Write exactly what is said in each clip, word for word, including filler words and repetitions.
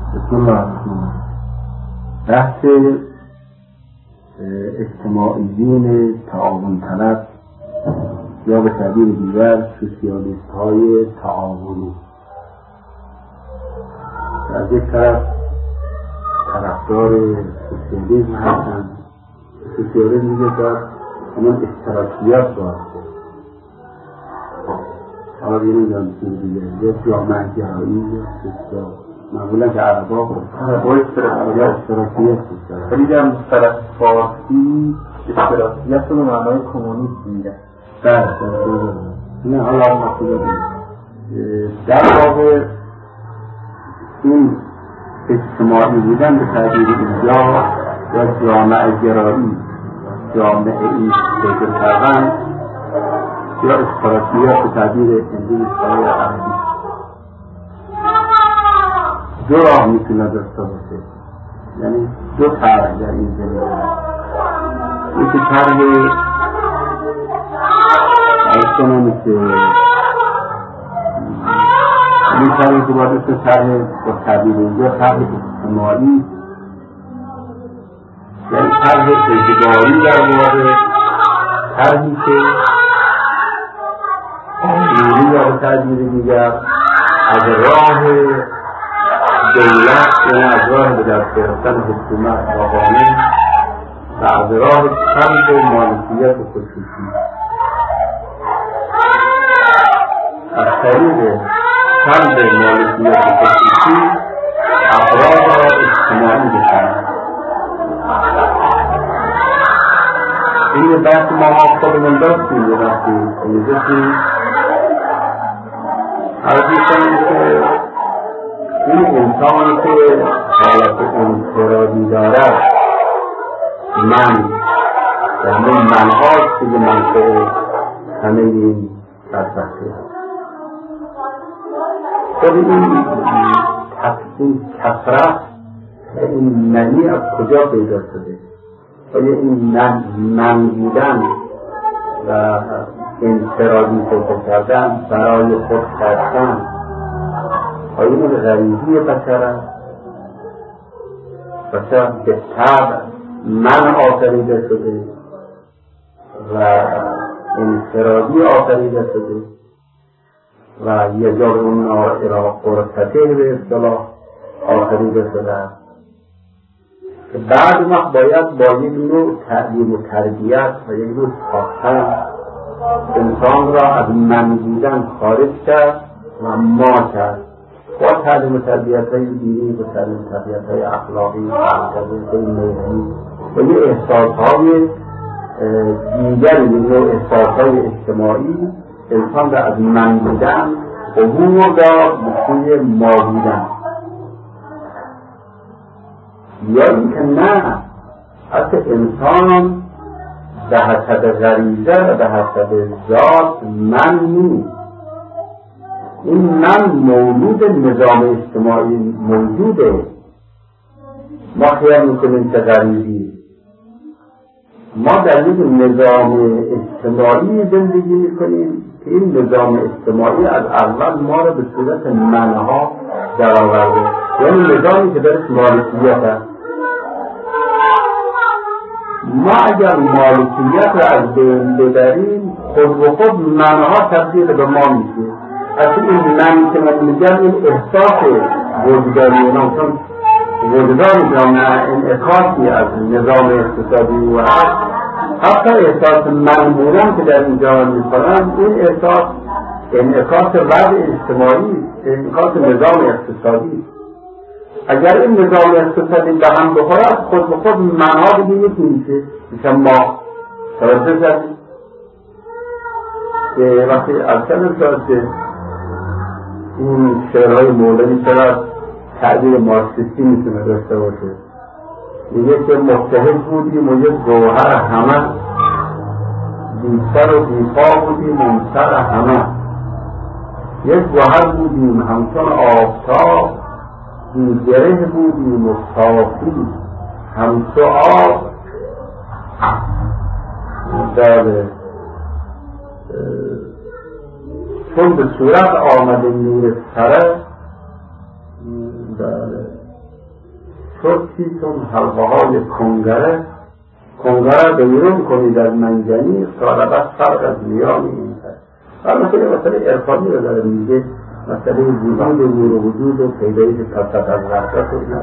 بسم الله الرحمن الرحیم. بحث اجتماعیین تعاون طلب یا به تعبیر دیگر سوسیالیست های تعاونی از یک طرف طرفدار سوسیالیسم هستند. سوسیالیسم میگه که همون اشتراکیات باشه. حالا بیرون جانسون دیگه یا جامعه گرایی یا سوسیال معمولا که عربا با اشتراکیت میکنن. ولی در طرف فارسی اشتراکیت رو معنای کمونیست میگن. بله نه حالا مقصود در واقع این اجتماعی بودن به تعبیر اینجا یا جامعه گرایی جامعه ای فکر کردن یا اشتراکیت به تعبیر انگلیسی عربی دو راه میتونه داشته باشه، یعنی دو طرح در این زمینه. یکی طرح اکنامی که این طرحی که باید اسم طرح با تعبیر اینجا طرح اجتماعی، یعنی طرح اجباری در مورد طرحی که آموری یا به تعبیر دیگر از راه دولت یعنی از راه به دست گرفتن حکومت و قانون و از راه سلب مالکیت خصوصی از طریق سلب مالکیت خصوصی افراد را اجتماعی بکنند. این بحث ما خودمون داشتیم یه وقتی میگفتیم عرضی کنیم که این انسان که حالت انفرادی دارد من و همه منهاست که منفع همه این بدبختی هست. خود این تقسیم کثرت و این منی از کجا پیدا شده؟ آیا این من, من بودن و انفرادی فکر کردن برای خود کردن آیا این غریزی بشر است؟ بشر به طبع من آفریده شده و انفرادی آفریده شده و یه جا اون قرصته به اصطلاح آفریده شده است که بعد وقت باید با یک نوع تعلیم و تربیت و یک نوع ساختن انسان را از من بودن خارج کرد و ما کرد با تعلیم و تربیت های دینی و تعلیم و تربیت های اخلاقی و تربیت های مهنی و یه احساس های دیگر یه نوع احساس های اجتماعی انسان را از من بودن عبور داد به سوی ما بودن. یا اینکه نه حتی انسان به حسب غریزه و به حسب ذات من نیست. این من موجود نظام اجتماعی موجوده. ما خیال میکنیم که غریزی ما در یک نظام اجتماعی زندگی میکنیم که این نظام اجتماعی از اول ما را به صورت منها در آورده، یعنی نظامی که درش مالکیت هست. ما اگر مالکیت را از بین ببریم خود و خود منها تبدیل به ما میشه. اصلا این من که من میگم این احساس وجدانی اونم چون وجدان جامعه انعکاسی از نظام اقتصادی و هست. حتی احساس من بودن که در اینجا میکنم این احساس انعکاس وضع اجتماعی، انعکاس نظام اقتصادی. اگر این نظام اقتصادی به هم بخوره خود به خود منها دیگه یکی میشه میشه ما توجه شدید که وقتی از کردم شاید که این شعرهای مولوی چرا تعبیر مارکسیستی میتونه داشته باشه. میگه که متحد بودیم و یک گوهر همه بی سر و بی پا بودیم اون سر همه یک گوهر بودیم همچون آفتاب بی گره بودیم و صافی همچو آب در چون به صورت آمده نور سره چرتی چون حلقه های کنگره کنگره بیرون کنید از منجنی طالبت فرق از میان این هست. و مثلا مثلا ارفانی رو داره میگه مثلا وجود نور و وجود و پیدایش تفتت از وحدت و اینا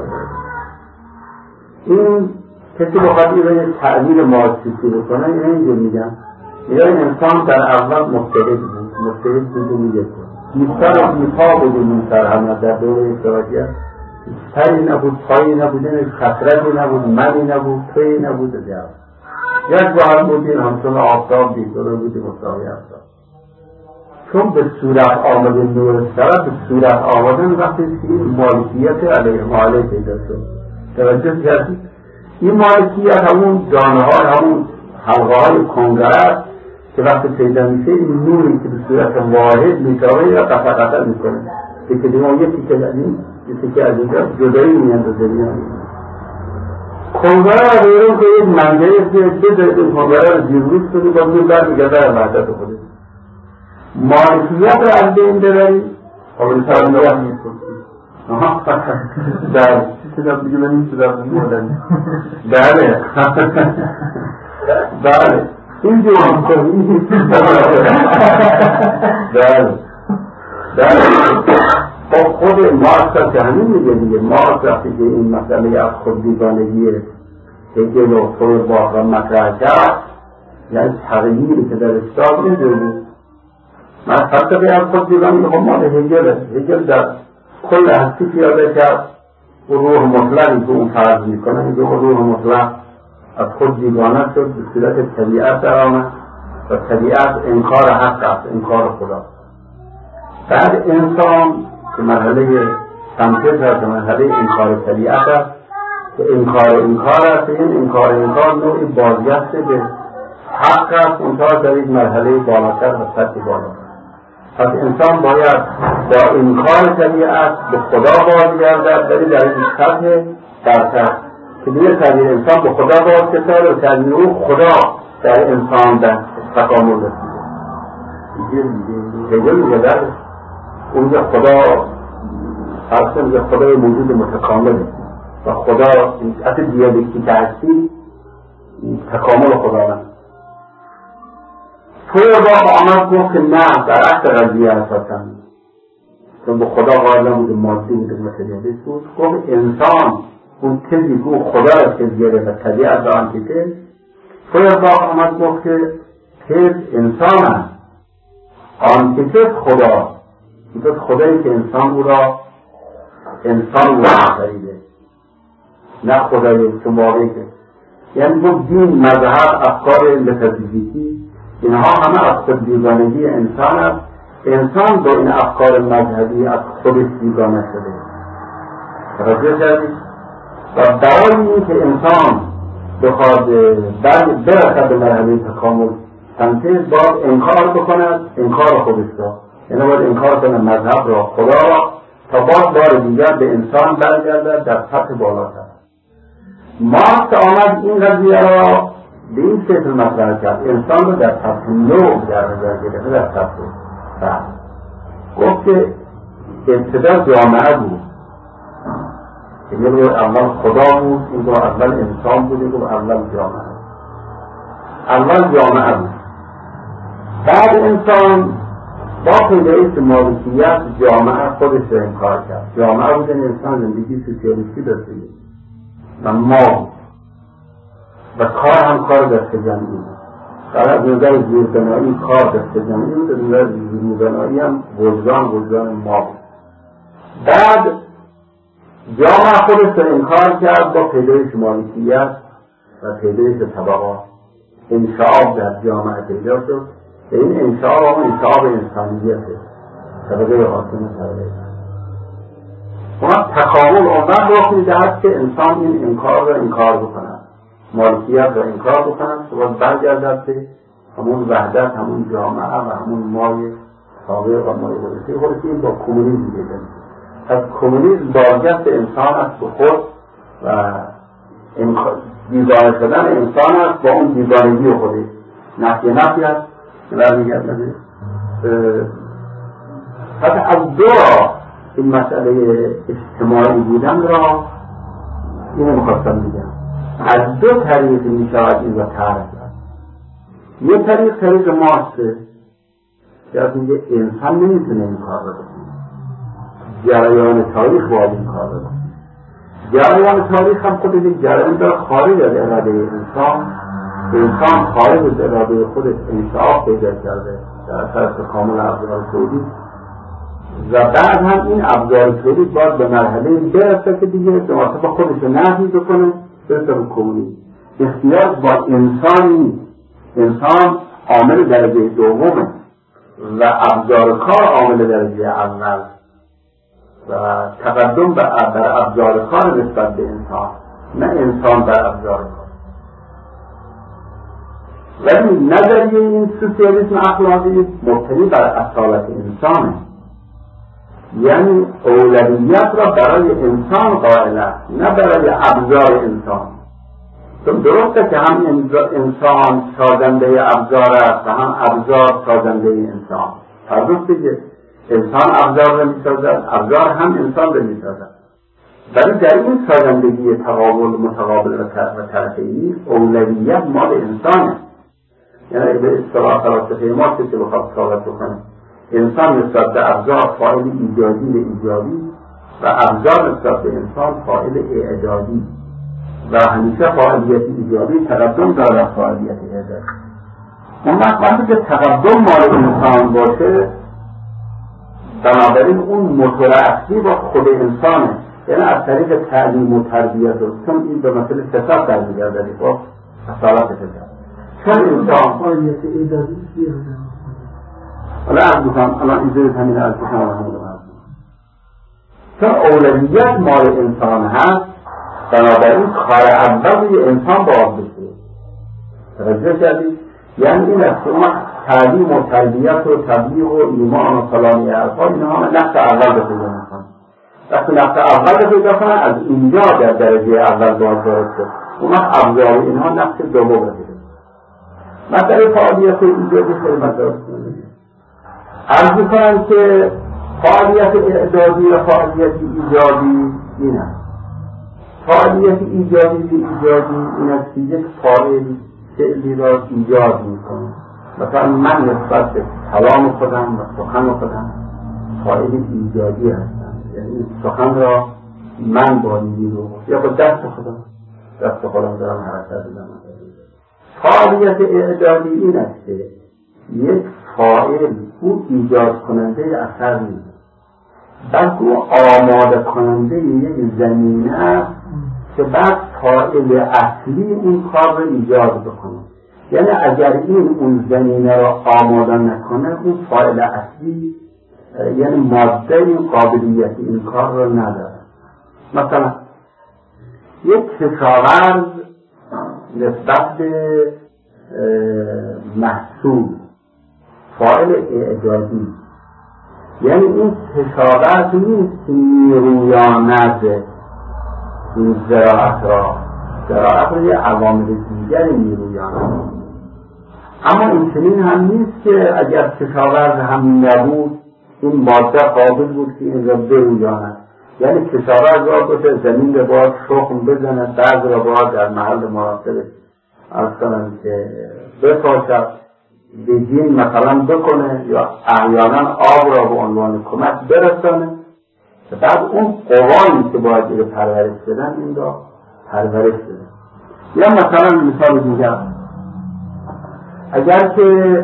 این کسی بخواد این رو یه تعبیر مارکسیستی بکنه این اینجور میگن میگه این انسان در اول مستقل بود مستقل بود و میگه بیستر و بیپا بود این سرحمت در دوره اشتراکیت سری نبود پایی نبود خطرتی نبود منی نبود توی نبود دیگر یک بار بودین همچون آفتاب دیداره بودی مساوی آفتاب چون به صورت آمده نور سرد به صورت آمدن وقتی که این مالکیت علیه ماله پیدا شد توجه کردید این مالکیت همون دانه ها همون حلقه های کنگره است که وقتی پیدا میشه این نوری که به صورت واحد میتابه یا قطع قطع میکنه که دیگه ما یه تیکه دادیم یه تیکه از اینجا جدایی میاندازه میان کنگره را بیرون که یک منجه چه دارید این کنگره را زیرویست کنی با زیر بر میگه در وحدت خودید مالکیت را از بین ببرید آقای سرمایت میکنید آها در چی شدم دیگه بنیم شدم نمیدن بله بله این جو هم کنید بله بله با خود مارکس که همین میگه دیگه مارکس وقتی که این مسئله از خود دیگانگی هگل و فویرباخ را مطرح کرد یعنی تغییری که در استاد میدونی من فلسفه از خود دیگانگی خب مال هگله هگل در کل هستی پیاده کرد و روح مطلقی که اون فرض میکنه میگه روح مطلق از خود دیگانه شد به صورت طبیعت در آمد و طبیعت انکار حق است انکار خدا بعد انسان که مرحله سمتش هست مرحله انکار طبیعت است که انکار انکار است این انکار انکار نوعی بازگشت به حق است اونتا در یک مرحله بالاتر و سطح بالاتر پس انسان باید با انکار طبیعت به خدا بازگردد ولی در این سطح برتر که دیگه تغییر انسان به خدا بازگردد و تغییر او خدا در انسان در تکامل رسیده هگل میگه در اونجا خدا اصلا میگه خدای موجود متکامله و خدا اصلا دیالکتیک هستی تکامل خداوند فویرباخ آمد گفت که نه در اصل قضیه اساسا چون به خدا قائل نبود مادی بود متریالیست بود گفت انسان اون چیزی که خدا را چیز گرفت و طبیعت را آنتیته فویرباخ آمد گفت که چیز انسان است آنتیته خدا میگه خدایی که انسان او را انسان او را خریده نه خدایی که واقعی که یعنی گفت دین مذهب افکار متافیزیکی اینها همه از خود بیگانگی انسان است انسان با این افکار مذهبی از خودش بیگانه شده توجه کردید و برای این که انسان بخواد برسد به مرحله تکامل تنتیز باید انکار بکند انکار خودش را یعنی باید انکار کنه مذهب را خدا را تا باز بار دیگر به انسان برگردد در سطح بالاتر مارکس آمد این قضیه را به این شکل مطرح کرد انسان رو در سطح نو در نظر گرفته در سطح بعد گفت که ابتدا جامعه بود که یه رو اول خدا بود این رو اول انسان بود این رو اول جامعه اول جامعه بود بعد انسان با پیدایش مالکیت جامعه خودش رو انکار کرد جامعه بود این انسان زندگی سوسیالیستی داشته و ما و کار هم کار دست جمعی بود در از نظر زیربنایی کار دست جمعی بود از نظر زیربنایی هم وجدان وجدان ما بود بعد جامعه خودش رو انکار کرد با پیدایش مالکیت و پیدایش طبقات انشعاب در جامعه پیدا شد و این انشعاب هم انشعاب انسانیته طبقه حاکم طبقه اونا تکامل اونم رخ میدهد که انسان این انکار رو انکار بکند مالکیت رو انکار بکند و برگردد به همون وحدت همون جامعه و همون مای تابع و مای خودشی خودشی این با کمونیسم دیده از کمونیسم بازگشت انسان است به خود و دیگانه شدن انسان است با اون دیگانگی خودش نفی نفی است و میگردنه حتی از دو را این مسئله اجتماعی بودن را اینو میخواستم بگم از دو طریق میشود این را تعریف کرد. یه طریق طریق ماسته که از میگه انسان نمیتونه این کار رو بکنه، جریان تاریخ باید این کار رو بکنه. جریان تاریخ هم خودش یک جریان داره خارج از اراده انسان. انسان خارج از اراده خودش انشعاب پیدا کرده در اثر تکامل ابزار تولید و بعد هم این ابزار تولید باید به مرحله برسه که دیگه به مرتبه خودش رو نفی بکنه برسه به کمونی. اختیار با انسان نیست، انسان عامل درجه دومه و ابزار کار عامل درجه اول و تقدم بر ابزار کار نسبت به انسان، نه انسان بر ابزار کار. ولی نظریه این سوسیالیسم اخلاقی مبتنی بر اصالت انسانه، یعنی اولویت را برای انسان قائل است نه برای ابزار انسان. چون درسته که هم انسان سازنده ابزار است و هم ابزار سازنده انسان. درسته که انسان ابزار را می‌سازد، ابزار هم انسان را می‌سازد، ولی در این سازندگی تقابل متقابل و طرفینی اولویت مال انسانه. یعنی به اصطلاح فلاسفه ما که بخواد ثابت بکنه انسان نسبت به ابزار فاعل ایجادی به ایجابی و ابزار نسبت به انسان فاعل اعدادی و همیشه فاعلیت ایجابی تقدم داره فاعلیت اعدادی. اون وقتی که تقدم مال انسان باشه بنابراین اون موتور اصلی با خود انسانه، یعنی از طریق تعلیم و تربیت و چون این به مسئله فساد در میگرده با اصالت فساد چون انسان فاعلیت ایجابی بیاره حالا از بکنم الان اینجوری همین از بکنم چون اولویت مال انسان هست بنابراین کار اول روی انسان باید بشه. توجه کردید؟ یعنی این است که اون تعلیم و تربیت و تبلیغ و ایمان و فلانی ارفا این همه نقص اول رو پیدا میکنن. وقتی نقص اول رو پیدا کنن از اینجا در درجه اول باید وارد شد، اون وقت ابزار اینها نقص دوم رو پیدا. مسئله فعالیت ایجادی خیلی مسئله عرض میکنم که فعالیت اعدادی و فعالیت ایجادی این است. فعالیت ایجادی و ایجادی این است که یک فاعل فعلی را ایجاد میکنه. مثلا من نسبت به کلام خودم و سخن خودم فاعل ایجادی هستم، یعنی سخن را من با نیرو یا با دست خودم دست خودم دارم حرکت بدم. فعالیت اعدادی این است که یک فاعل او ایجاد کننده اثر نیست بلکه او آماده کننده یک زمینه است که بعد فاعل اصلی اون کار رو ایجاد بکنه. یعنی اگر این اون زمینه رو آماده نکنه اون فاعل اصلی یعنی ماده این قابلیت این کار رو نداره. مثلا یک کشاورز نسبت به محصول فاعل اعدادی، یعنی این کشاورز نیست که نیرویاند این زراعت را زراعت را یه عوامل دیگر نیرویاند. اما این چنین هم نیست که اگر کشاورز هم نبود این ماده قابل بود که این را برویاند. یعنی کشاورز را باشه زمین را باید شخم بزنه، بعض را باید در محل مناسب از کنم که بپاشد بگین مثلا بکنه یا احیانا آب را به عنوان کمک برسانه و بعد اون قوانی که باید این پرورش بدن این را پرورش بدن. یا مثلا مثال دیگر اگر که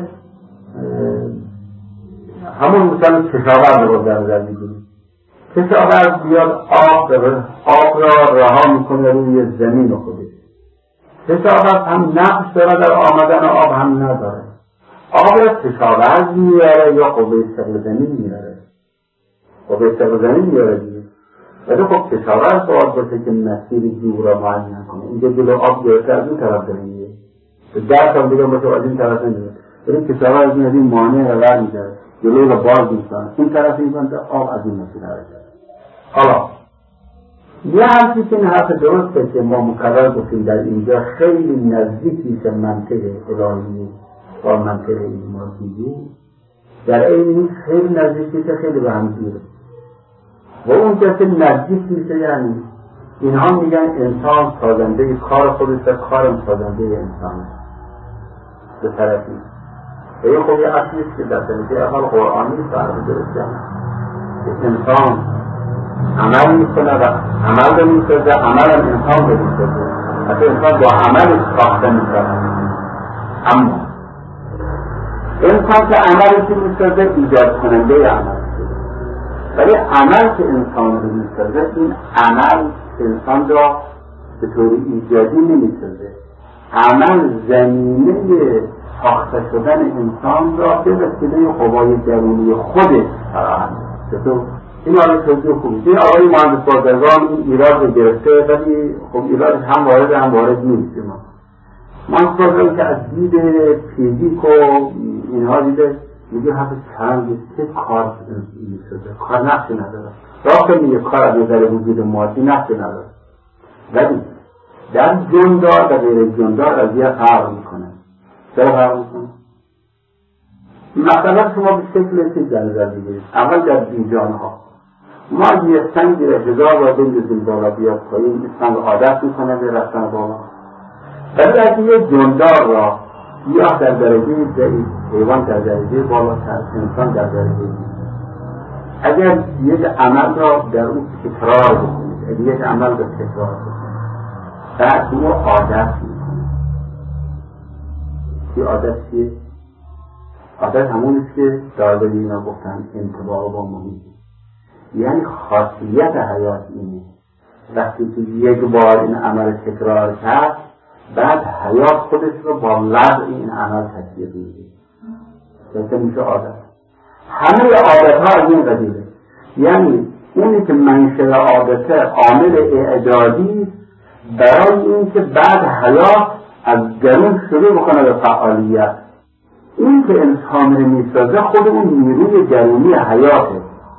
همون مثلا کشاورز رو در نظر بگیریم، کشاورز بیاد آب آب را رها میکنه روی زمین خودش. کشاورز هم نقش داره در آمدن آب هم نداره. آب را کشاورز میاره یا قوه ثقل زمین میاره؟ قوه ثقل زمین میاره دیگه. ولی خب کشاورز باید باشه که مسیر جو را معین کنه. اینجا جلو آب گرفته از این طرف داره میره، در سال دیگه باشه از این طرف نمیره. ولی کشاورز میاد این مانع را ور میداره، جلو را باز میکنه، این طرف میکنه تا آب از این مسیر حرکت. حالا یه حرفی که این حرف درسته که ما مکرر گفتیم در اینجا خیلی نزدیکی که منطق الهی با منطق ایمانگیری در این خیلی نزدیکی که خیلی به هم دیره و اون کسی نزدیک میشه. یعنی اینها میگن انسان سازنده کار خودش و کارم سازنده انسان به طرفی. این خب یه اصلیست که در طرفی اول قرآنی فرقی درست کنه. انسان عمل میکنه و عمل رو میسازه، عمل هم انسان رو میسازه. حتی انسان با عملش ساخته میکنه. اما انسان که عملش رو میسازه ایجاد کننده عمل شده، ولی عمل که انسان رو میسازه، این عمل انسان را به طور ایجادی نمیسازه. عمل زمینه ساخته شدن انسان را به وسیله قوای درونی خودش فراهم می‌کنه. این آره توضیح خوبی. این آقای مهندس بازرگان این ایراد رو گرفته، ولی خب ایرادش هم وارد هم وارد نیست. ما مهندس بازرگان که از دید فیزیک و اینها دیده، میگه حتی چند چه کار می‌سازه، کار نقشی نداره. راست میگه کار از نظر وجود مادی نقشی نداره، ولی در جندار و غیر جندار قضیه فرق میکنه. چرا فرق میکنه؟ مثلا شما به شکل چیز در نظر بگیرید. اول در بیجانها ما یه سنگی را هزار را بندازیم بالا بیاد پایین، این سنگ عادت میکنه به رفتن بالا. ولی اگه یه جندار را یا در درجه ضعیف، حیوان در درجه بالاتر، انسان در درجه ضعیف، اگر یک عمل را در اون تکرار بکنید، اگر یک عمل را تکرار بکنید، بعد او عادت میکنه. این عادت چیه؟ عادت همونیست که داروین اینا گفتن انطباق با محیط. یعنی خاصیت حیات اینه وقتی که یک بار این عمل تکرار کرد، بعد حیات خودش رو با لغو این عمل تطبیق میده. مثل میشه عادت. همه عادت ها از این قبیله. یعنی اونی که منشأ عادته عامل اعدادی برای این که بعد حیات از درون شروع بکنه به فعالیت. این که انسان رو میسازه خود اون نیروی درونی حیاته،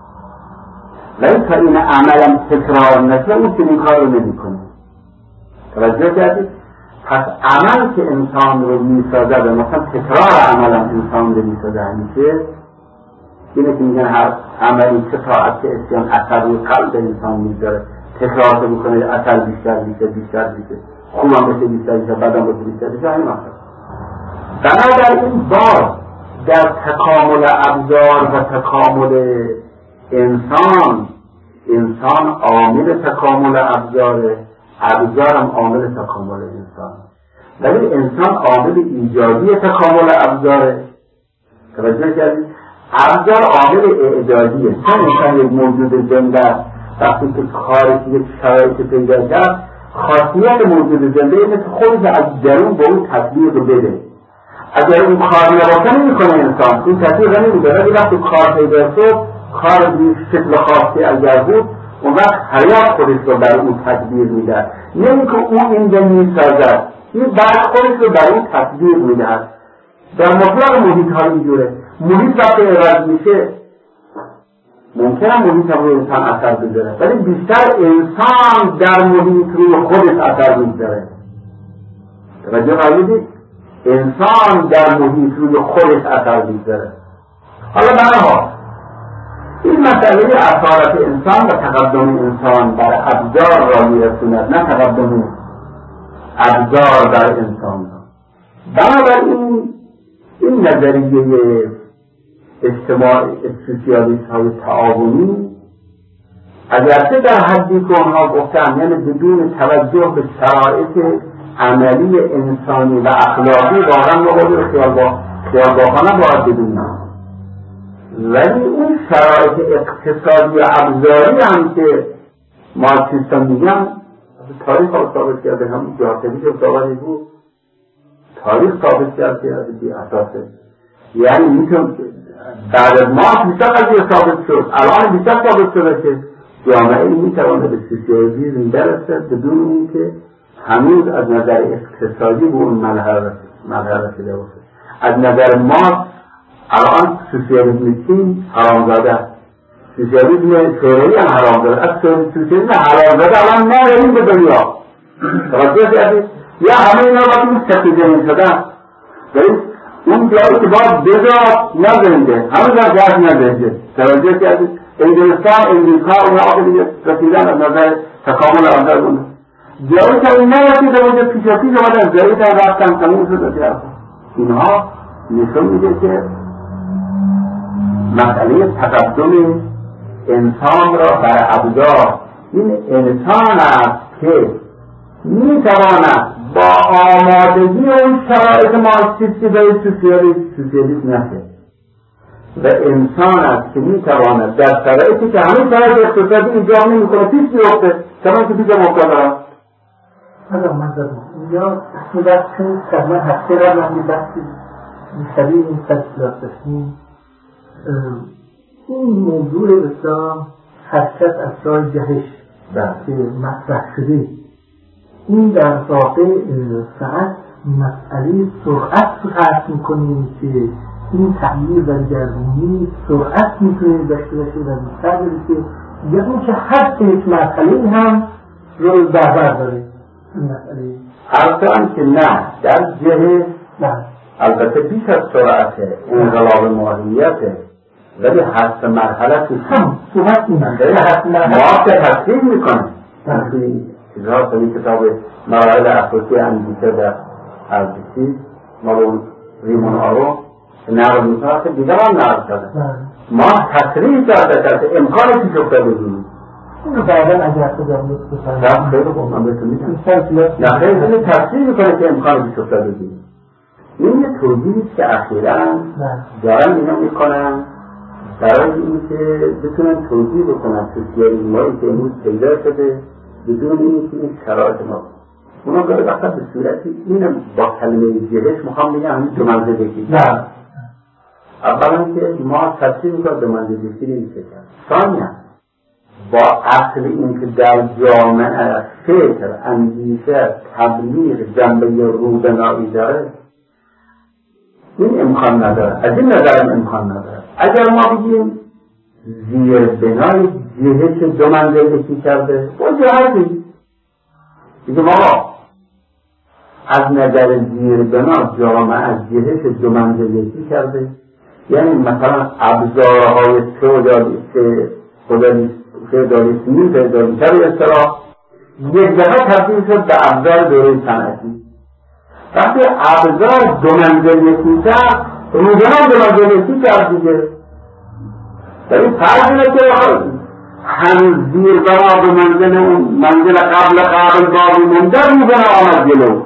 ولی تا این عملم تکرار نشه اون چنین کار رو نمی کنه. توجه کردید؟ پس عمل که انسان رو میسازه و مثلا تکرار عملم انسان رو میسازه همیشه اینه که میگن هر عملی که طاعت که اسیان اثر روی قلب انسان میذاره، تکرار که میکنه اثر بیشتر بیشتر بیشتر بیشتر خوبم بشه بیشتر بیشتر بدم بشه بیشتر بیشتر همین اثر. بنابراین باز در تکامل ابزار و تکامل انسان، انسان عامل تکامل ابزاره، ابزار هم عامل تکامل انسان، ولی انسان عامل ایجادی تکامل ابزاره. توجه کردید؟ ابزار عامل اعدادیه. چون انسان یک موجود زنده وقتی که کارش یک شرایط پیدا کرد، خاصیت موجود زنده مثل خودش از درون به اون تطبیق بده. اگر این کار نباشه نمی‌کنه انسان، این تطبیق نمی‌ده. ولی وقتی کار پیدا شد، کار به شکل خاصی اگر بود، اون وقت حیات خودش رو بر اون تطبیق میده. نه اینکه اون این رو میسازد، این بعد خودش رو بر اون تطبیق میده. در مطلق محیط ها اینجوره. محیط وقتی عوض میشه ممکنه محیط هم روی انسان اثر بذاره، ولی بیشتر انسان در محیط روی خودش اثر میذاره. توجه فرمودید؟ انسان در محیط روی خودش اثر میذاره. حالا برها این مسئله اثارت انسان و تقدم انسان بر ابزار را میرسوند، نه تقدم ابزار بر انسان را. بنابراین این نظریه اجتماع سوسیالیست های تعاونی اگرچه در حدی که آنها گفتن، یعنی بدون توجه به شرایط عملی انسانی و اخلاقی، واقعا مقابل خیالبافانه باید بدونیم، ولی اون شرایط اقتصادی و ابزاری هم که مارکسیستان میگن، تاریخ ها ثابت کرده، همون جاهدی که ثابتی بود، تاریخ ثابت کرده از این اساسه. یعنی میتون بعد از مارکس بیشتر قضیه ثابت شد، الان بیشتر ثابت شده که جامعه میتواند به سوسیالیسم برسه بدون اینکه هنوز از نظر اقتصادی به اون مرحله رسیده باشه. از نظر مارکس الان سوسیالیسم چین حرامزاده است، سوسیالیسم شوروی هم حرامزاده است. سوسیالیسم حرامزاده الان نداریم به دنیا. توجه کردید؟ یا همه اینا باید این سفیدین شدن، ولی اون جایی که باید بذار نزنده، همه در جهت نزنده. توجه کردید؟ انگلستان، امریکا، اونا آقا دیگه رسیدن از نظر تکامل آزاد بود. جایی که این نرسیده بود پیشا پیش آمدن جایی که رفتن تموم شد جرد. اینها نشون میده که مسئله تقدم انسان را بر ابزار، این انسان است که میتواند با آمادگی اون شرایط مارکسیستی به سوسیالیسم نشه و انسان است که میتواند در شرایطی که همه شرایط اقتصادی ایجاب نمیکنه پیش بیفته چون که پیش مفتاد دارم هذا منظر اینجا صورت چون قبلا هفته را من بحثی بیشتری این تفصیلات داشتیم. این موضوع بسیار حرکت از راه جهش که مطرح شده این در واقع فقط مسئله سرعت رو حرف میکنیم که این تغییر و دگرگونی سرعت میتونه داشته باشه و بیشتر برسه یا این که هر یک مسئله هم رو بربر داره این مسئله البته که نه در جهه البته بیش از سرعت انقلاب ماهیته ولی حس مرحله توش هم صحبت میمنده ما که تصدیق میکنه توی چیزها توی کتاب مراحل اساسی اندیشه در ارزشی مالون ریمون آرو نرم میکنه که دیگه هم نرم کرده ما تصریح کرده که امکان پیش افتاده بگیریم این رو بعدا اگر خودم لطف بکنم نه خیلی خوب من بهتون میدم نه خیلی تصریح میکنه که امکان پیش افتاده بگیریم این یه توجیهیست که اخیراً دارن اینا میکنن برای اینکه بتونن توجیه بکنن سوسیالیسمایی که امروز پیدا شده بدون اینکه این شرایط ما اونا برای وقتا به صورتی اینم با کلمه جهش میخوام بگم همین دو منزل بگیم اولا که ما تصدیح میکنم دو منزل بگیری میشه کرد ثانیا با اصل این که در جامعه فکر اندیشه تبلیغ جنبه روبنایی داره این امکان نداره از این نظرم امکان نداره اگر ما بگیم زیر بنای جهش دو منزل یکی کرده با جهتی بگیم آقا از نظر زیر بنا جامعه از جهش دو منزل یکی کرده یعنی مثلا ابزارهای فئودالیسمی فئودالیسم اصطلاح یک دفعه تبدیل شد به ابزار دوره صنعتی وقتی ابزار دو منزل یکی کرد روزنان دو منزل یکی کرد دیگه در این فرض اینه که هم زیر بنا دو منزل منزل قبل قبل باقی مونده روزنان آمد جلو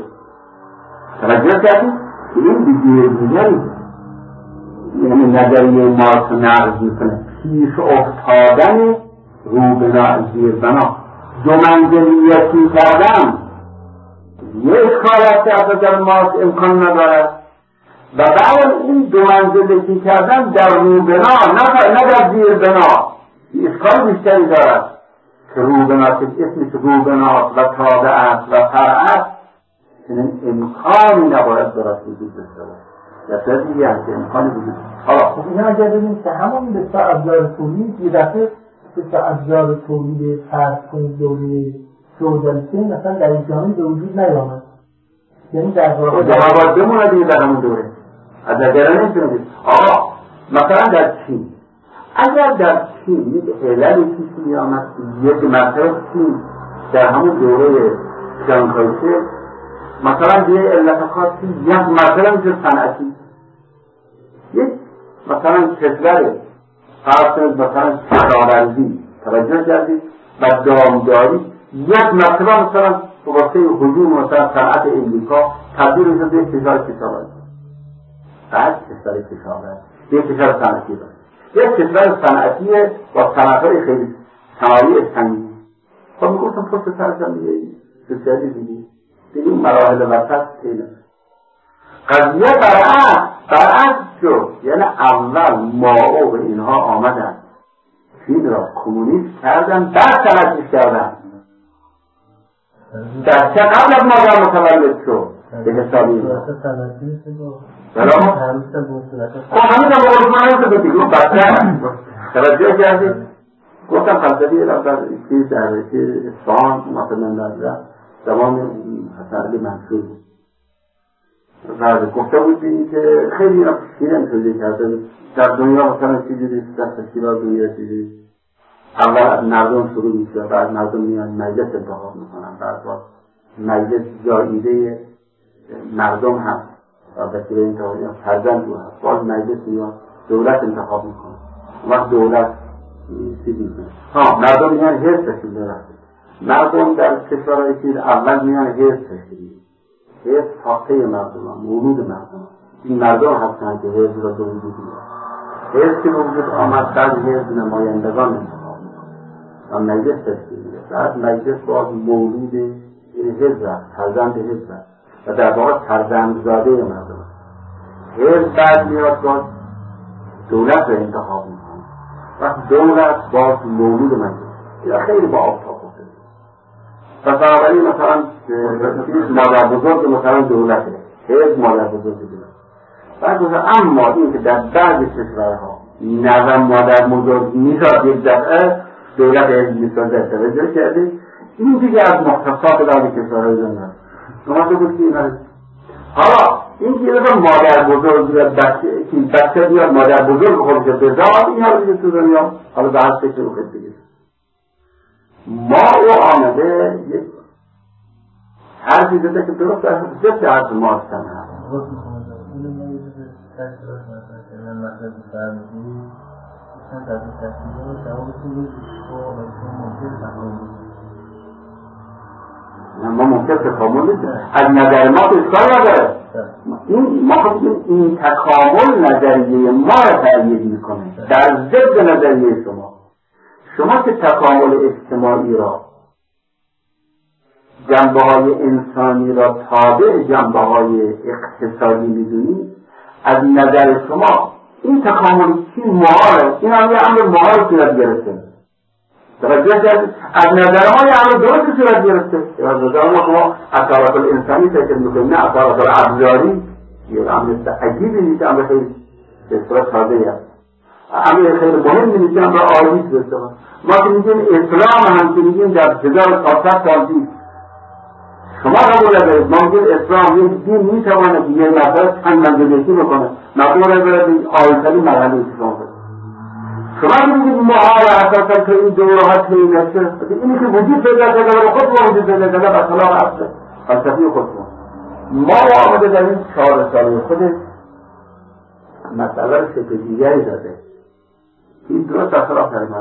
توجه کردی؟ این دیگه دیگری یعنی نظریه مارکس نقض میکنه پیش افتادن روبنا از زیر بنا دو منزلیتی کردن یه اشکالت که از نظر مارکس امکان ندارد و بعد این دو منزلیتی کردن در روبنا نه در زیر بنا اشکال بیشتری دارد که روبنا که اسمش روبنا و تابع است و فرع است چنین امکانی نباید درست وجود داشته باشه یا سر دیگه هست که امکانی وجود حالا خب این اگر ببینید که همون به تا ابزار تولید یه دفعه به تا ابزار تولید فرض کنید دوره فئودالیسم مثلا در این جامعه به وجود نیامد یعنی در واقع باید بمونه دیگه در همون دوره از نظر نمیتونید آقا مثلا در چین اگر در چین یک علل پیش میامد یک مرتبه چین در همون دوره جانکایشه مثلا یه علت خاصی یک مرتبه میشه صنعتی یک مثلا کشور فرض مثلا کشاورزی توجه کردید و دامداری یک مرتبه مثلا واسه هجوم مثلا صنعت امریکا تبدیل شده به کشور کشاورزی بعد کشور کشاورزی یک کشور صنعتی باشه یک کشور صنعتی با صنعت‌های خیلی صنایع سنگین خب میگفتم پشت سرشان دیگه سوسیالیسم دیگه دیگه این مراحل وسط اینه قضیه برعکس برعکس شد یعنی اول ماو و اینها آمدن چین را کمونیست کردن بعد صنعتی کردن در چه قبل از مادر متولد شد به حسابی بلا خب همین هم بقول من هم دیگه بطرح توجه کردید گفتم فلسفی رفتر چیز در اصفهان مثلا در زمان حسن علی منصور و گفته بودیم که خیلی هم شیرین توضیح کرده در دنیا مثلا چیزی در تشکیلات دنیا چیزی اول مردم شروع میشه، بعد مردم میان مجلس انتخاب میکنن، بعد باز مجلس جاییده مردم هم وقتی به انتخاب فرزند رو هست، باز مجلس میان دولت انتخاب میکنه. وقت دولت چیزی میکنه ها مردم میان حزب تشکیل بدن. مردم در کشورهای چیز اول میان حزب تشکیل میدن. حزب ساخته مردم هم، مولود مردم، این مردم هستن که حزب را به وجود میارن. حزب که به وجود آمد، بعد حزب نمایندگان انتخاب میکنه و مجلس تشکیل میده. بعد مجلس باز مولود این حزب است، فرزند حزب است و در واقع فرزندزاده مردم است. حزب بعد میاد باز دولت را انتخاب میکنه و دولت باز مولود مجلس. این خیلی با آفتاب خورده. پس بنابراین مثلا مادر بزرگ مثلا دولته، حزب مادر بزرگ دولت. بعد مثلا اما این که در بعض کشورها نظام مادر بزرگ میزاد یک دفعه دولت حزب میسازد در توجه کرده، این دیگه از مختصات بعضی کشورهای دنیا نمازه بود که این هست. حالا این که مثلا مادر بزرگ بیاد بچه بچه بیاد مادر بزرگ خودش بزاد، این حالا دیگه تو دنیا حالا به هر فکر رو خود بگید ما او آمده یک هر چیزی که درست در ضد حرف ما هستن هست. ما ممکن تکامل نیست از نظر ما اشکال نداره. این ما خودیم این تکامل نظریه ما را تأیید میکنه در ضد نظریه شما. شما که تکامل اجتماعی را، جنبه های انسانی را تابع جنبه های اقتصادی میدونید، از نظر شما این تکامل چی محاله، این هم یه امر محال صورت گرفته. توجه کردید؟ از نظر ما یه امر درست صورت گرفته. از نظر ما شما اثرات الانسانی فکر میکنید، نه اثرات الابزاری. یه امر عجیبی نیست، امر خیلی به صورت تازه است، امر خیلی مهم نیست، امر عالی است. ما که میگیم اسلام هم که میگیم در هزار و چهارصد سال پیش شما قبول دارید، ما میگیم اسلام یک دین میتواند که یه نفر چند منزلتی بکنه، مقبول دارید آیتری مرحله اسلام بکنه. شما میگید محال اساسا که این دورهات که این نشه، اینی که وجود پیدا کرده و خود وجود پیدا کرده و خلاف اصله فلسفی خودمون. ما آمده در این چهار ساله خود مسئله رو شکل دیگری داده. این درست اصلا کلمات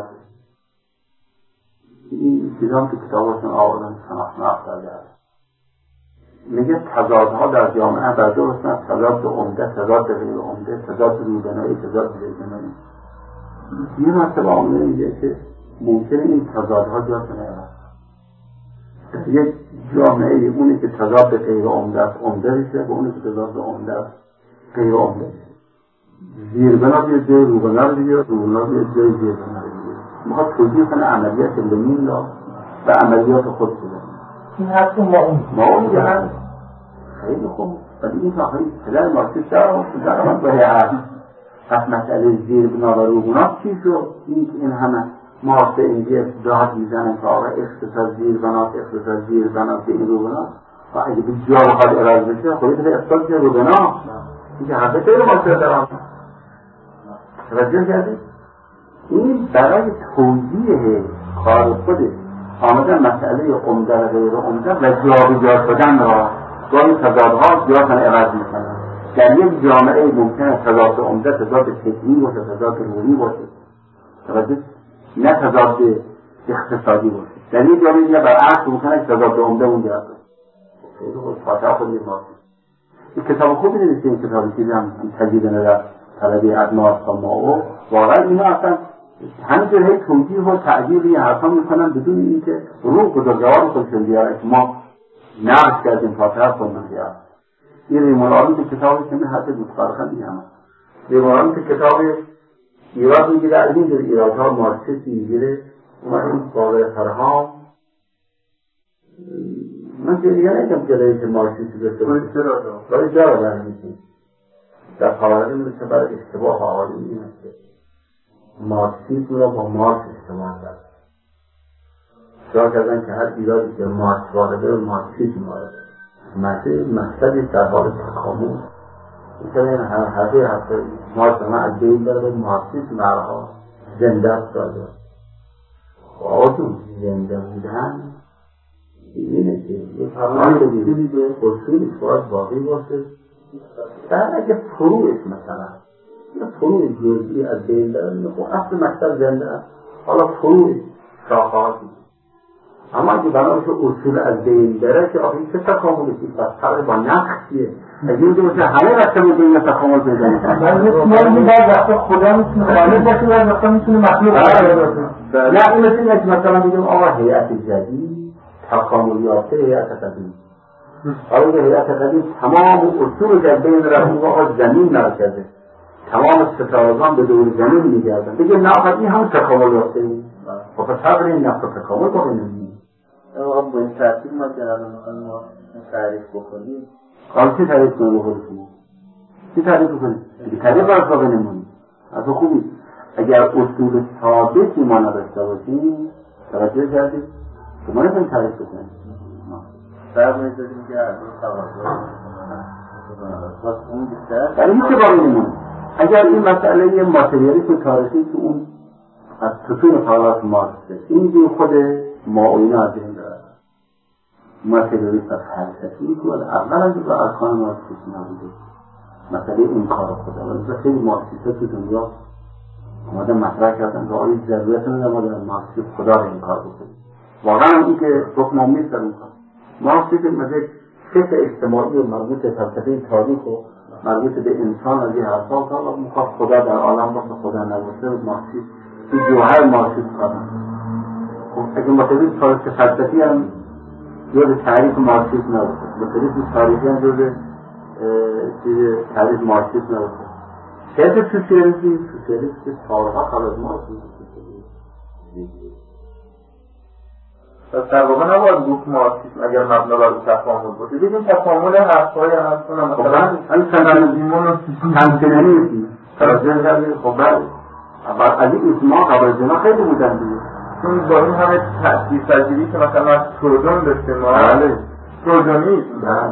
این چیزان که کتاباتون آوردن شناخت داده است. میگه تضادها در جامعه بر دو هستن، تضاد عمده، تضاد غیر عمده، تضاد روبنایی، تضاد غیربنایی. یه مرتبه آمده میگه که ممکنه این تضادها جاشون عوض در یک جامعه اونی که تضاد غیر عمده است عمده بشه و اونی که تضاد عمده است غیر عمده بشه. زیربنا بیاد جای روبنا رو بگیره، روبنا بیاد جای زیربنا رو بگیره. میخواد توجیه کنه عملیات لنین را و عملیات خود بده. این حرف ما اون ما اون که هست خیلی خوب، ولی این تا خیلی پدر مارکسیست در آمد در آمد به هست. پس مسئله زیربنا و روبنا چی شد؟ این که این همه مارکس اینجا داد میزنن که آقا اقتصاد زیربناست، اقتصاد زیربناست که این روبناست و اگه به جا بخواد اراز بشه خودی به اقتصاد که روبنا این که حرفه خیلی مارکسیست در آمد. توجه کردید؟ این برای توجیه کار خودش آمدن مسئله عمده و غیر عمده و جابجا شدن را گاهی تضادها جاشون عوض میکنن. در یک جامعه ممکنه تضاد عمده تضاد فکری باشه، تضاد روحی باشه، توجه نه تضاد اقتصادی باشه. در یک جامعه دیگه برعکس ممکنه تضاد عمده اونجا باشه. خیلی خوب فاتحه خود یک مارکس. این کتاب خوبی نوشته، این کتاب چیزی هم تجدید نظر طلبه ادناس تا ما و واقعا اینا اصلا همینجور هی توجیه و تعدیل این حرفا میکنن بدون اینکه روح بزرگوار خودشون بیاره که ما نقش کردیم فاتحه خودمون بیاره. این ریمونالون که کتابی که من حتی متفرقه میگم ریمونالون که کتاب ایراد میگیره از این جور ایرادها مارکسیستی میگیره اومد این واقع فرهام من که دیگه نگم جلوی که مارکسیستی داشته باید چرا دارم باید جا دارم میکنیم در حوالی میشه برای اشتباه حوالی این است که مارکسیسم را با مارکس اشتباه کرد. اشتباه کردن که هر ایرادی که مارکس وارده مارکسیسم وارده مقصدی در حال تکامل مثلا این حرفه حرفه مارکس من از بین برده مارکسیسم برها زنده است داده آدم زنده بودن اینه که یه فرمان بگیری به اصولی باید باقی باشه. در اگه فروعش مثلا یه فروع جزئی از بین داره، خب اصل مکتب زنده است، حالا فروع شاخهاتی. اما اگه بنابراین اصول از بین داره که آخه چه تکاملی که بس فرق با نقصیه. اگه میگه مثل همه رفته بود بین تکامل پیدا میکنه. من میگم بعد وقتا خدا میتونه خالق باشه و بعد وقتا میتونه مخلوق باشه. نه این مثل اینه که مثلا میگم آقا هیئت جدید تکامل یافته هیئت قدیم. حالا که هیئت قدیم تمام اصول که از بین رفته آقا زمین مرکزه، تمام ستارگان به دور زمین میگردن. بگه نه آقا این هم تکامل یافته ای. خب پس فرق این نقص و تکامل باقی نمیمونه. آقا با این ترتیب ما که الان میخوایم ما تعریف بکنیم، حالا چی تعریف کنیم بخوریم؟ چی تعریف کنیم؟ دیگه تعریف باید باقی نمونیم. از خوبی اگر اصول ثابتی ما نداشته باشیم توجه کردیم که ما نکنیم تعریف بکنیم. فرق می‌ذاریم که از اون تقاضا واسه اون بیشتر برای هیچ باقی نمونه. اگر این مسئله ماتریالیسم تاریخی که اون از ستون فعالات مارکسه، این دیگه خود معاینه از این داره. ماتریالیسم از فلسفی که اول از به ارکان مارکسیسم نبوده. مسئله انکار خدا ولی خیلی مارکسیستا تو دنیا اومدن مطرح کردن که آیا ضرورت نداره ما در مارکسیسم خدا رو انکار بکنیم. واقعا این که حکم نیست در انکار. مارکسیسم مثل فکر اجتماعی و مربوط به فلسفه تاریخ و مربوط به انسان از این حرفا تا میخواد خدا در عالم باشه خدا نباشه مارکسیسم این جوهر مارکسیسم کردن. خب اگه مطلب تاریخ فلسفی هم جز تعریف مارکسیسم نباشه، مطلب تاریخی هم جز چیز تعریف مارکسیسم نباشه. شرط سوسیالیسم سوسیالیسم که سالها قبل از مارکسیسم پس در واقع نباید گفت مارکسیسم اگر مبنا بر تکامل باشه. ببین تکامل حرف‌های هستن مثلا این سنانیمون و همچنانی توجه کردید. خب بعد از این اسما قبل از اینا خیلی بودن دیگه. چون با این همه تأثیرپذیری که مثلا از تروجان داشته ما بله تروجانیسم بله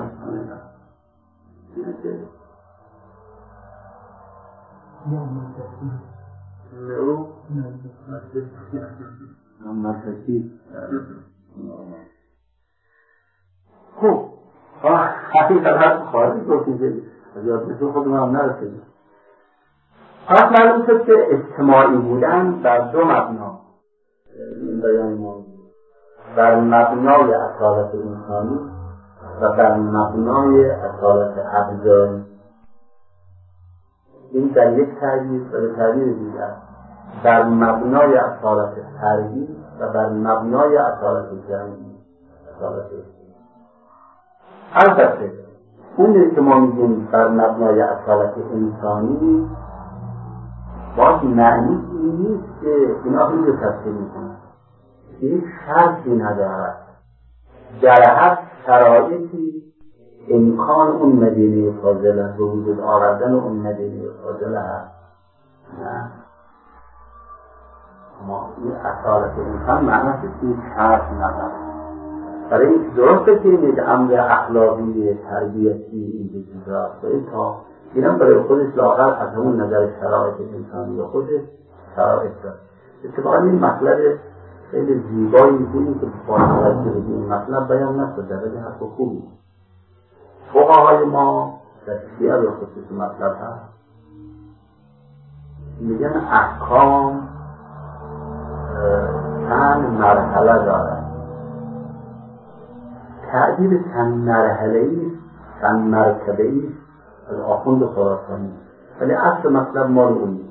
نو مرکزی. خب حقیقت خواهد گفتیم که از یادمون خودمون هم نرسیدیم. پس معلوم شد که اجتماعی بودن بر دو مبنا این بیان ما بر مبنای اصالت انسانی و بر مبنای اصالت ابزاری. این در یک تعبیر و به تعبیر دیگر بر مبنای اصالت فردی و بر مبنای اصالت جمعی. اصالت البته اونی که ما میگیم بر مبنای اصالت انسانی باید معنی این نیست که اینا این رو تفسیر میکنن. این شرطی ندارد در هر شرایطی امکان اون مدینه فاضله به وجود آوردن اون مدینه فاضله هست. نه ما این اصالت انسان معنیش این شرط ندارد. برای این درسته که این امر اخلاقی تربیتی این چیز راست باید تا اینم برای خودش لاغر از همون نظر شرایط انسانی و خودش شرایط داره. اتفاقا این مطلب خیلی زیبایی میکنی که با توجه به این مطلب بیان نشده ولی حرف خوبی. فقهای ما در شیعه به خصوص مطلب هست میگن احکام چند مرحله دارد. تعبیر چند مرحله‌ای چند مرتبه‌ای از آخوند خراسانی ولی اصل مطلب ما رو اونی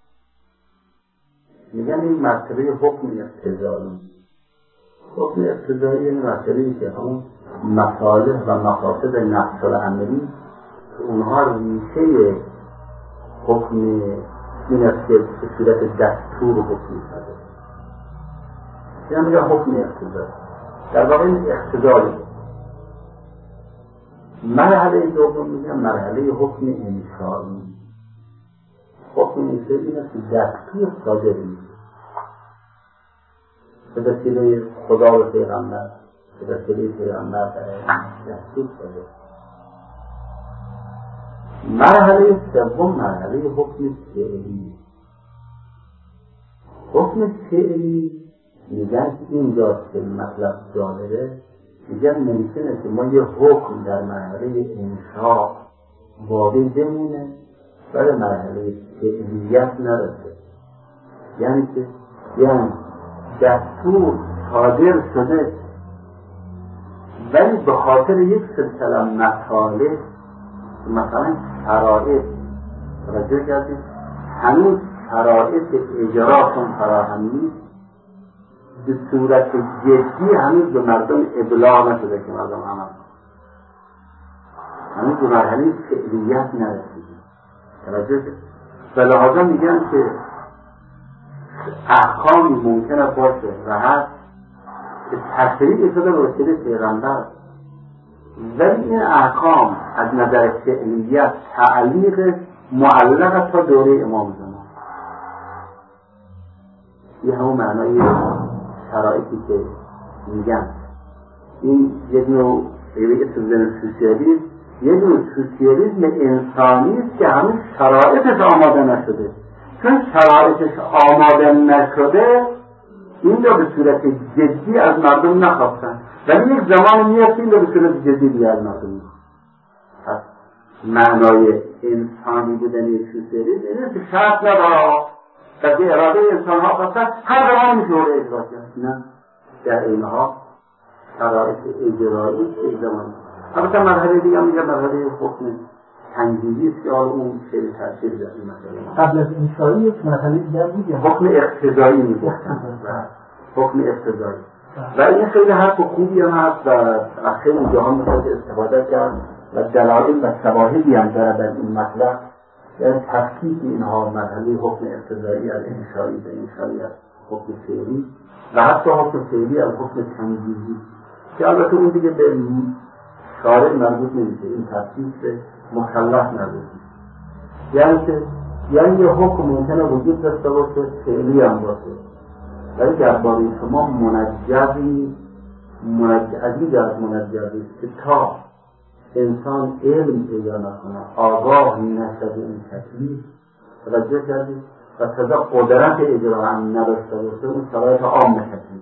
میگن این مرتبه حکم اقتضایی. حکم اقتضایی این مرتبه‌ای که همون مصالح و مقاصد نفس الامری که اونها ریشه حکم این است که به صورت دستور حکمی شده یعنی میگن حکم اقتضایی. در واقع این اقتضایی. مرحله دوم میگن مرحله حکم انشایی. حکم انشایی این است که دستور صادر میشه به وسیله خدا و پیغمبر به وسیله پیغمبر دستور صادر. مرحله سوم مرحله حکم فعلی. حکم فعلی میگن که اینجاست که مطلب جالبه، میگن ممکنه که ما یه حکم در مرحله انشاء باقی بمونه ولی مرحله فعلیت نرسه. یعنی که یعنی دستور صادر شده ولی به خاطر یک سلسله مطالب مثلا شرایط توجه کردیم هنوز شرایط اجراشون فراهم نیست، به صورت جدی هنوز به مردم ابلاغ نشده که مردم عمل هنوز به مرحله فعلیت نرسیده. توجه کردیم و لحاظا میگن که احکامی ممکنه باشه و هست که تشریع شده به وسیله پیغمبر ولی این احکام از نظر فعلیت تعلیق معلق تا دوره امام زمان. این همون معنای شرایطی که میگن این یک نوع اسم سوسیالیسم یک نوع سوسیالیسم انسانی است که همین شرایطش آماده نشده. چون شرایطش آماده نشده این رو به صورت جدی از مردم نخواستن ولی یک زمان میاد این رو به صورت جدی دیگه از مردم میخواستن. پس معنای انسانی بودن یک سوسیالیسم اینه که شرط نداره در اراده انسان ها خواستن هر زمان میشه رو اجرا کرد. نه در اینها شرایط اجرایی که یک زمان البته مرحله دیگه میگه مرحله حکم تنجیلی است که حالا اون خیلی تاثیر داره این مسئله. قبل از انشایی یک مرحله دیگه بود حکم اقتضایی میگه حکم اقتضایی و این خیلی حرف خوبی هم هست و خیلی جاها میشه استفاده کرد و دلایل و شواهدی هم داره در این مطلب. یعنی تفکیک اینها مرحله حکم اقتضایی از انشایی به انشایی از حکم فعلی و حتی حکم فعلی از حکم تنجیلی که البته اون دیگه به شارع مربوط نمیشه، این تفکیک به مکلف مربوط میشه. یعنی که یعنی یه حکم ممکنه وجود داشته باشه فعلی هم باشه ولی درباره شما منجزی منجزی از منجزی که تا انسان علم پیدا نکنه آگاه نشده این تکلیف توجه کردید و تازه قدرت اجرا هم نداشته باشه اون شرایط عام تکلیف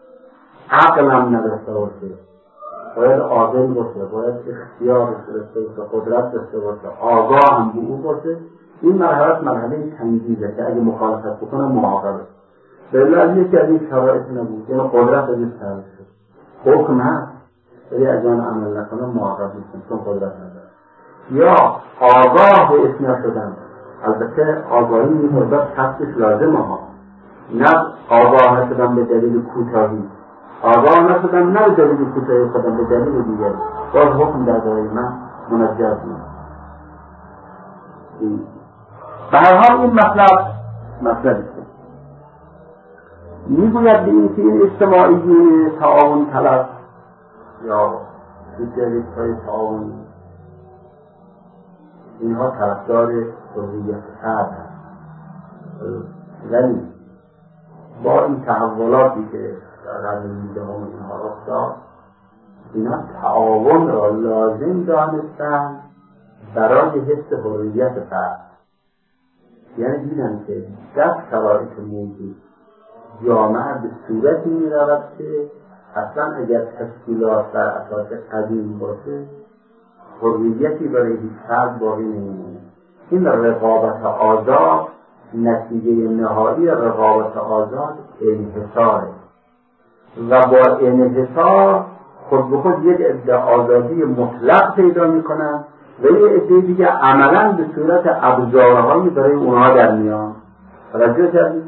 عقل هم نداشته باشه باید عاقل باشه باید اختیار داشته باشه قدرت داشته باشه آگاه هم به او باشه. این مرحله مرحله تنجیزه که اگه مخالفت بکنه معاقبه بله از یکی از این شرایط نبود یعنی قدرت از این شرایط شد حکم هست ولی از آن عمل نکنه معاقب نیستن چون قدرت نداره یا آگاه به اسم شدن. البته آگاهی این مدت حسش لازمه ها نه آگاه نشدن به دلیل کوتاهی آگاه نشدن نه به دلیل کوتاهی خودم به دلیل دیگر باز حکم در داره من منجز نیست. به هر حال این مطلب مطلبی که میگوید به این که این اجتماعی تعاون طلب یا سوسیالیست های تعاونی اینها طرفدار حریت فرد هست ولی با این تحولاتی که در قرن نوزدهم اینها رخ داد اینها تعاون را لازم دانستند برای حس حریت فرد. یعنی دیدن که در شرایط موجود جامعه به صورتی می رود که اصلا اگر تشکیلات در اساس قدیم باشه حریتی برای هیچ فرد باقی نمیمونه. این رقابت آزاد نتیجه نهایی رقابت آزاد انحصاره و با انحصار خود به خود یک عده آزادی مطلق پیدا میکنن و یک عده دیگه عملا به صورت ابزارهایی برای اونها در میان. توجه کردید؟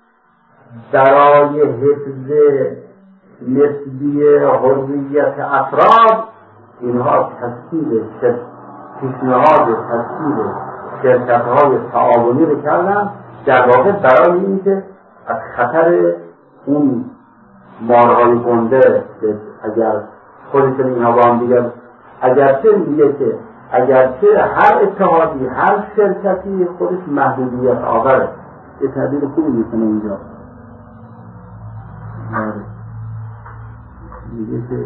برای حفظ نسبی حریت افراد اینها تشکیل پیشنهاد تشکیل شرکت‌های تعاونی رو کردن در واقع برای اینکه از خطر اون مارهای گنده که اگر خودشون اینها با هم دیگر اگرچه میگه که اگرچه هر اتحادی هر شرکتی خودش محدودیت آوره یه تعبیر خوبی میکنه اینجا میگه که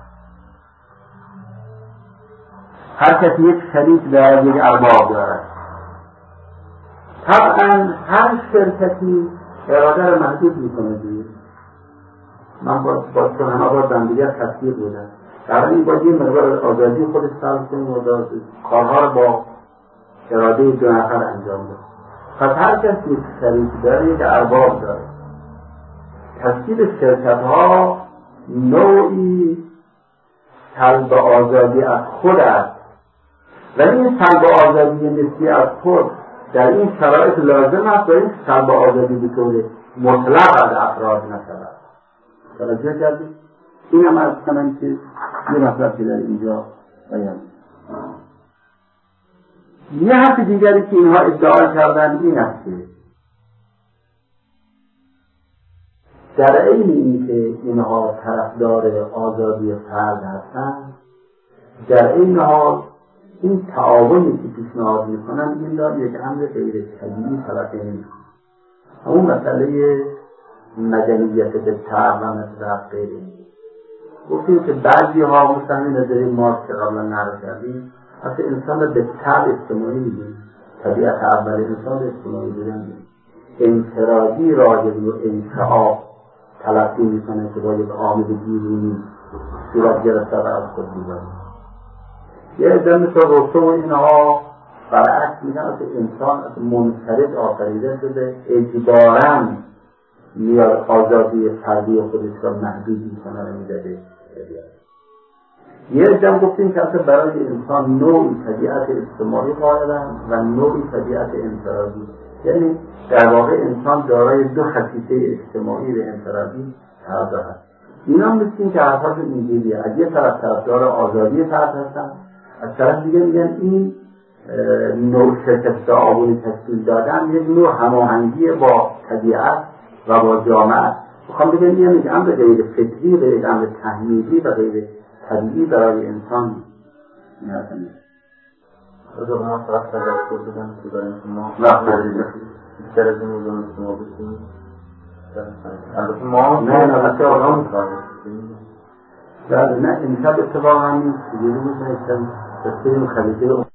هر کسی یک شریک دارد یک ارباب دارد. طبعا هر شرکتی اراده رو محدود میکنه دیگه من با با چون آزاد بندگی تصویر بودم در این باید یه مقدار آزادی خودش سلب کنیم و کارها رو با اراده دو نفر انجام ده. پس هر کسی یک شریک داره یک ارباب داره. تشکیل شرکت ها نوعی سلب آزادی از خود است، ولی این سلب آزادی نسبی از خود در این شرایط لازم است برای اینکه سلب آزادی به طور مطلق از افراد نشود. توجه کردید؟ این هم از کنم که یه مطلب که در اینجا بیان. یه حرف دیگری که اینها ادعا کردن این است که در عین اینکه اینها طرفدار آزادی فرد هستند، در این حال این تعاونی که پیشنهاد میکنن این را یک امر غیر طبیعی تلقی نمیکنن. همون مسئله مدنیت به طبع و مثل غیر این گفتیم که بعضی ها مثلا نظری مارکس که قبلا نقل کردیم اصلا انسان را به طبع اجتماعی میدیم، طبیعت اول انسان اجتماعی بودن انفرادی راجع و انشعاب تلقی میکنه که با یک عامل بیرونی صورت گرفته و از خود میبریم. یه عده مثل روسو و اینها برعکس میگن که انسان از منفرد آفریده شده، اجباراً میاد آزادی فردی خودش را محدود میکنه و میداده. یه عده گفتیم که اصلا برای انسان نوعی طبیعت اجتماعی قائلن و نوعی طبیعت انفرادی، یعنی در واقع انسان دارای دو خصیصه اجتماعی و انفرادی هست. اینا میگن که حرفاش اینجوریه، از یه طرف طرفدار آزادی فرد هستن، از طرف دیگه میگن این نوع شرکت تعاونی تشکیل دادن یک نوع هماهنگی با طبیعت و با جامعه. میخوام بگم این یک امر غیر فطری و یک امر تحمیلی و غیر طبیعی برای انسان نیازه. از ما طرف تجربه بودن که برای شما بیشتر از این موضوع شما بسید البته ما نه نه بسه آقام نه نه امشب اتفاق همین یه روز نیستم بسته این خلیده